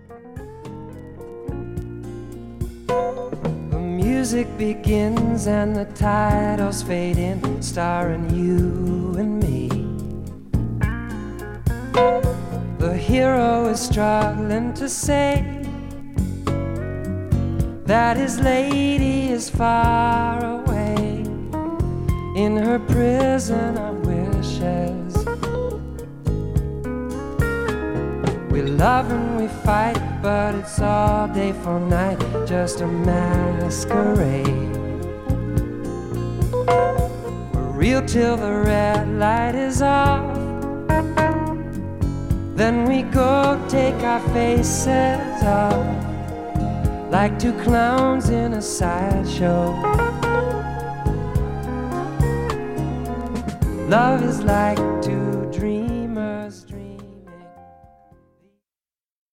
The music begins and the titles fade in, starring you and me. The hero is struggling to say that his lady is far away in her prison of wishes. We love and we fight, but it's all day for night, just a masquerade. We're real till the red light is off, then we go take our faces off like two clowns in a sideshow. Love is like two dreams